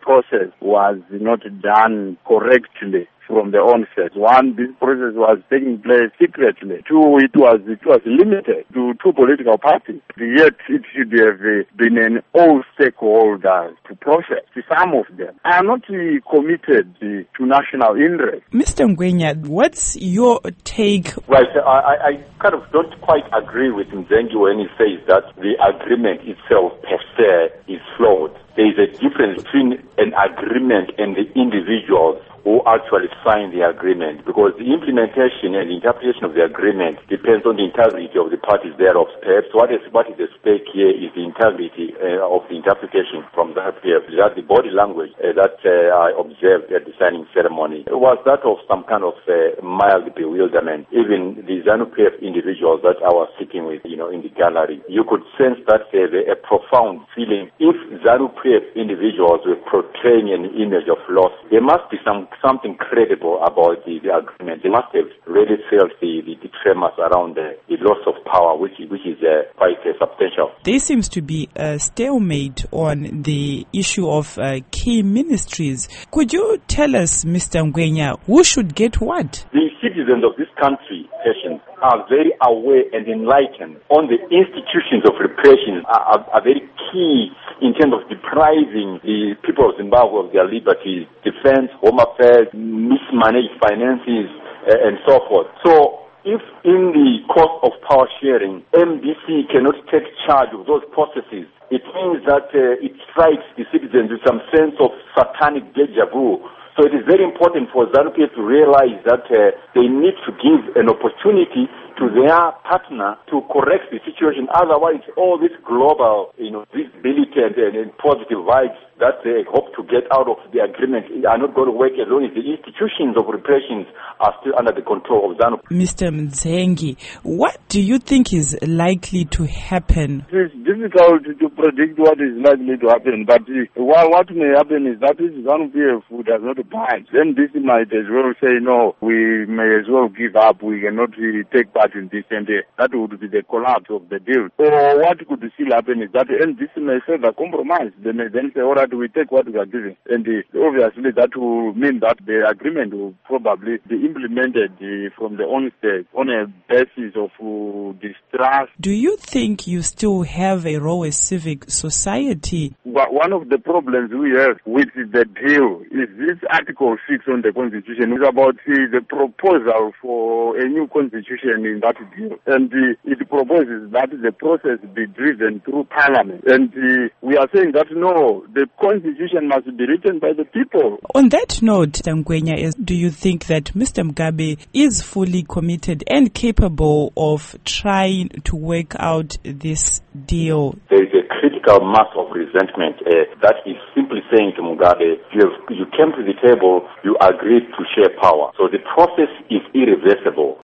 process was not done correctly from the onset. One, this process was taking place secretly. Two, it was limited to two political parties. Yet it should have been an all stakeholders process. Some of them are not committed to national interest. Mr. Ngwenya, what's your take? Right, I kind of don't quite agree with Mzengi when he says that the agreement itself per se is flawed. There is a difference between an agreement and the individuals who actually sign the agreement, because the implementation and interpretation of the agreement depends on the integrity of the parties thereof. Perhaps what is at stake here is the integrity of the interpretation from the PF. That the body language that I observed at the signing ceremony was that of some kind of mild bewilderment. Even the ZANU-PF individuals that I was sitting with, in the gallery, you could sense that a profound feeling. If ZANU-PF individuals were portraying an image of loss, there must be something credible about the agreement. They must have really felt the tremors around the loss of power, which is quite substantial. There seems to be a stalemate on the issue of key ministries. Could you tell us, Mr. Ngwenya, who should get what? The citizens of this country, Patience, are very aware and enlightened on the institutions of repression are very key in terms of depriving the people of Zimbabwe of their liberties, defense, home affairs, mismanaged finances, and so forth. So if in the course of power sharing, MDC cannot take charge of those processes, it means that it strikes the citizens with some sense of satanic deja vu. So it is very important for ZANU-PF to realize that they need to give an opportunity to their partner to correct the situation. Otherwise, all this global, visibility and positive vibes that they hope to get out of the agreement are not going to work as long as the institutions of repression are still under the control of ZANU. Mr. Mzengi, what do you think is likely to happen? It's difficult to predict what is likely to happen, but what may happen is that if ZANU-PF does not budge, then this might as well say, no, we may as well give up, we cannot take part in this, and that would be the collapse of the deal. Or what could still happen is that this may further compromise. They may then say, all right, we take what we are giving. And obviously that will mean that the agreement will probably be implemented from the onset on a basis of distrust. Do you think you still have a role as civic society? One of the problems we have with the deal is this Article 6 on the Constitution. It's about the proposal for a new constitution in that deal. And it proposes that the process be driven through Parliament. And we are saying that no, the Constitution must be written by the people. On that note, Ngwenya, do you think that Mr. Mugabe is fully committed and capable of trying to work out this deal? There is a critical mass of resentment that is simply saying to Mugabe, you came to the table, you agreed to share power. So the process is irreversible.